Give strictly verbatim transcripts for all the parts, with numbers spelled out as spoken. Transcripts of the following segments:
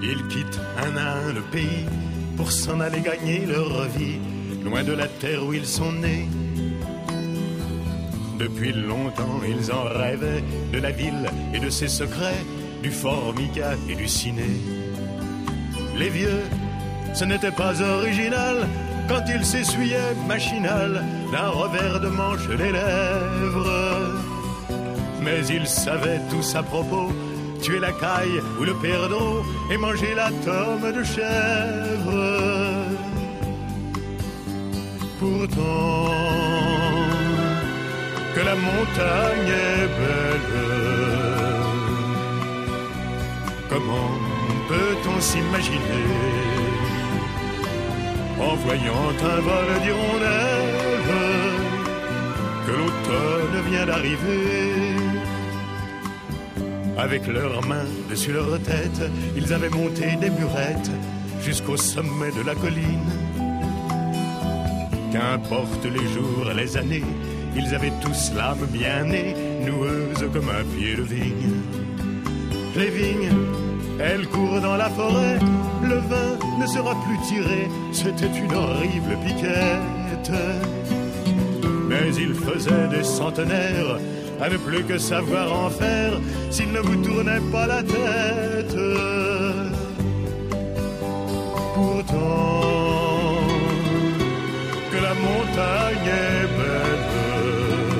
Ils quittent un à un le pays pour s'en aller gagner leur vie, loin de la terre où ils sont nés. Depuis longtemps, ils en rêvaient de la ville et de ses secrets, du Formica et du ciné. Les vieux, ce n'était pas original quand ils s'essuyaient machinal d'un revers de manche les lèvres. Mais ils savaient tous à propos tuer la caille ou le perdreau et manger la tome de chèvre. Pourtant, que la montagne est belle, comment peut-on s'imaginer en voyant un vol d'hirondelles que l'automne vient d'arriver? Avec leurs mains dessus leur tête, ils avaient monté des burettes jusqu'au sommet de la colline. Qu'importe les jours, les années, ils avaient tous l'âme bien née, noueuse comme un pied de vigne. Les vignes, elles courent dans la forêt, le vin ne sera plus tiré, c'était une horrible piquette. Mais il faisait des centenaires à ne plus que savoir en faire s'il ne vous tournait pas la tête. Pourtant, que la montagne est belle,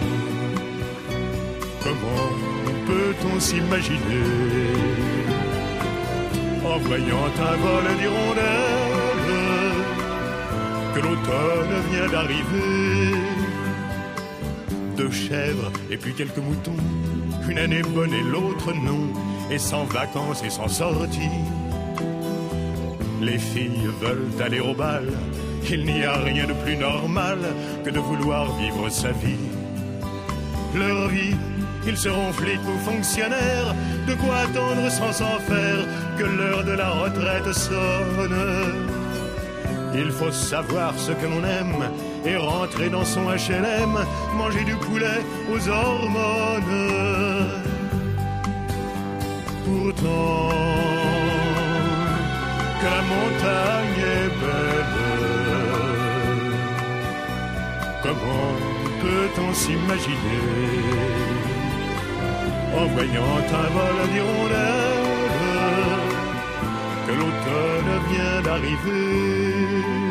comment peut-on s'imaginer en voyant un vol d'hirondelles que l'automne vient d'arriver? Deux chèvres et puis quelques moutons, une année bonne et l'autre non, et sans vacances et sans sortie. Les filles veulent aller au bal, il n'y a rien de plus normal que de vouloir vivre sa vie. Leur vie, ils seront flics ou fonctionnaires, de quoi attendre sans s'en faire que l'heure de la retraite sonne. Il faut savoir ce que l'on aime et rentrer dans son H L M, manger du poulet aux hormones. Pourtant, que la montagne est belle, comment peut-on s'imaginer en voyant un vol d'hirondelles que l'automne vient d'arriver?